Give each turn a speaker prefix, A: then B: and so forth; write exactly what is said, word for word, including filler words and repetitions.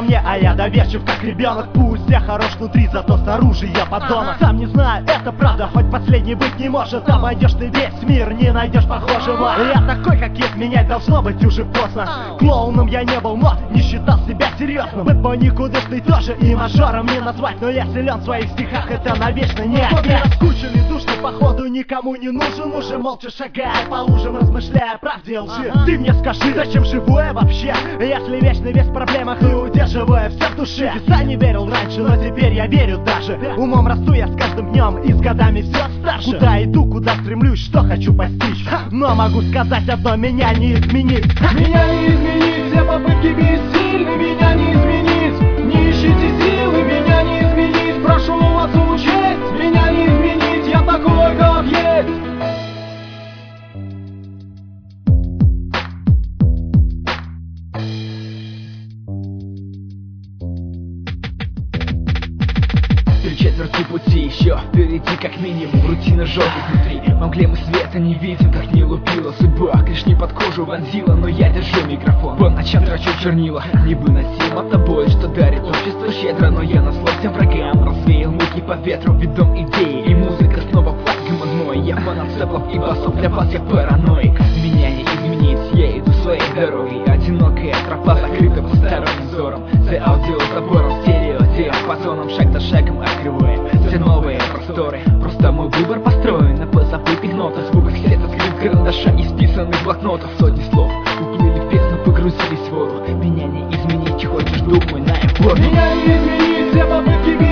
A: во мне, а я доверчив, как ребенок. Пусть я хорош внутри, зато снаружи я подонок. Сам не знаю, это правда, хоть последний быть не может. Обойдешь ты весь мир, не найдешь похожего. Я такой, как есть, менять должно быть уже поздно. Клоуном я не был, но не считал себя серьезным. Бэтбой никудышный тоже и мажором не назвать. Но я силен в своих стихах, это навечно не опять. Раскученный душный, походу никому не нужен. Уже молча шагая по лужам, размышляя о правде и лжи. Ты мне скажи, зачем живу я вообще, если вечно весь в проблемах и удерживая все в душе. Чудеса не верил раньше, но теперь я верю даже. Умом расту я с каждым днем и с годами все старше. Куда иду, куда стремлюсь, что хочу постичь. Но могу сказать одно, меня не изменить.
B: Меня не изменить, все попытки бессильны. Меня не изменить, не ищите силы. Меня не изменить, прошу вас учесть. Меня не изменить, я такой, как есть.
C: Три четверти пути еще впереди, как минимум. Рутина жжет изнутри, во мгле мы света не видим. Как не лупила судьба, клешни под кожу вонзила. Но я держу микрофон, по ночам трачу чернила. Невыносимо та боль, что дарит общество щедро. Но я на зло всем врагам развеял муки по ветру. Ведом идеи и музыка снова флагом мной. Я фанат сэплов и басов, для вас я параноик. Меня не изменить, я иду своей дорогой. Одинокая тропа закрыта посторонним взором. За аудиозабором, стерео, диапазоном. Шаг за шагом открываем все новые просторы. Просто мой выбор построен на позабытых нотах. Звуках сердца, скрип карандаша и списанных блокнотов. Сотни слов уплыли в бездну, погрузились в воду. Меня не изменить, хочешь, думай на эфор.
B: Меня не изменить, все попытки